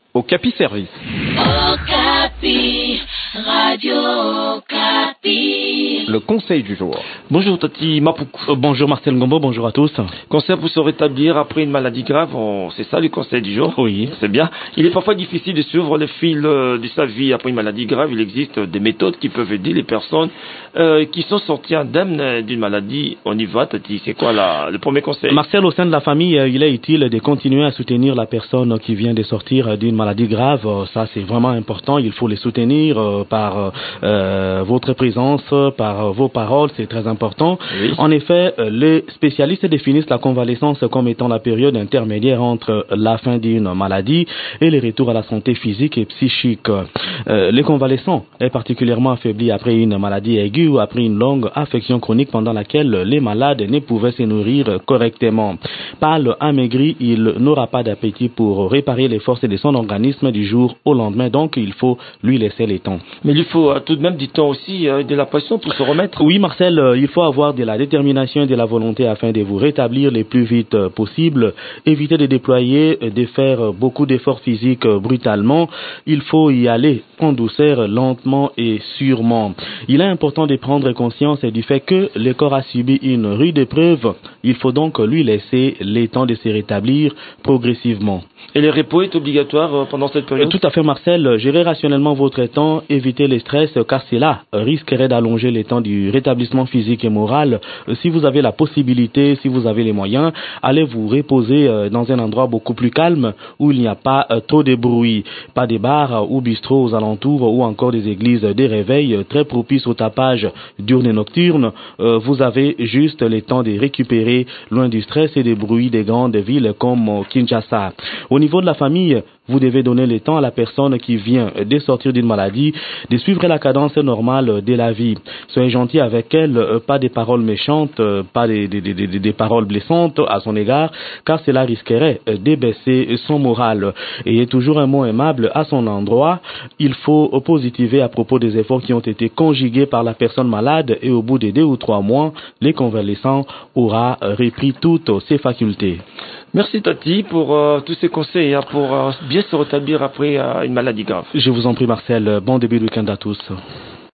Okapi Service. Okapi, Radio Okapi. Le conseil du jour. Bonjour Tati Mapuku. Bonjour Marcel Ngombo, bonjour à tous. Conseil pour se rétablir après une maladie grave, c'est ça le conseil du jour? Oui. C'est bien. Il est parfois difficile de suivre le fil de sa vie après une maladie grave. Il existe des méthodes qui peuvent aider les personnes qui sont sorties indemnes d'une maladie. On y va Tati, c'est quoi le premier conseil? Marcel, au sein de la famille, il est utile de continuer à soutenir la personne qui vient de sortir d'une maladie grave. Ça c'est vraiment important, il faut les soutenir par votre présence, par vos paroles, c'est très important. Oui. En effet, les spécialistes définissent la convalescence comme étant la période intermédiaire entre la fin d'une maladie et le retour à la santé physique et psychique. Les convalescents est particulièrement affaibli après une maladie aiguë ou après une longue affection chronique pendant laquelle les malades ne pouvaient se nourrir correctement. Pâle, amaigri, il n'aura pas d'appétit pour réparer les forces de son organisme du jour au lendemain, donc il faut lui laisser le temps. Mais il faut tout de même, dit-on aussi, de la passion pour se remettre. Oui Marcel, il faut avoir de la détermination et de la volonté afin de vous rétablir le plus vite possible. Évitez de déployer, de faire beaucoup d'efforts physiques brutalement. Il faut y aller en douceur, lentement et sûrement. Il est important de prendre conscience du fait que le corps a subi une rude épreuve. Il faut donc lui laisser le temps de se rétablir progressivement. Et le repos est obligatoire pendant cette période? Tout à fait Marcel, gérez rationnellement votre temps, évitez le stress car cela risquerait d'allonger le temps du rétablissement physique et moral. Si vous avez la possibilité, si vous avez les moyens, allez vous reposer dans un endroit beaucoup plus calme où il n'y a pas trop de bruit, pas des bars ou bistrots aux alentours ou encore des églises de réveil très propices au tapage diurne et nocturne. Vous avez juste le temps de récupérer loin du stress et des bruits des grandes villes comme Kinshasa. Au niveau de la famille, vous devez donner le temps à la personne qui vient de sortir d'une maladie de suivre la cadence normale de la vie. Soyez gentil avec elle, pas des paroles méchantes, pas des paroles blessantes à son égard, car cela risquerait d'abaisser son moral. Ayez toujours un mot aimable à son endroit. Il faut positiver à propos des efforts qui ont été conjugués par la personne malade et au bout de 2 ou 3 mois, les convalescents aura repris toutes ses facultés. Merci Tati pour tous ces conseils, pour bien se rétablir après une maladie grave. Je vous en prie Marcel, bon début de week-end à tous.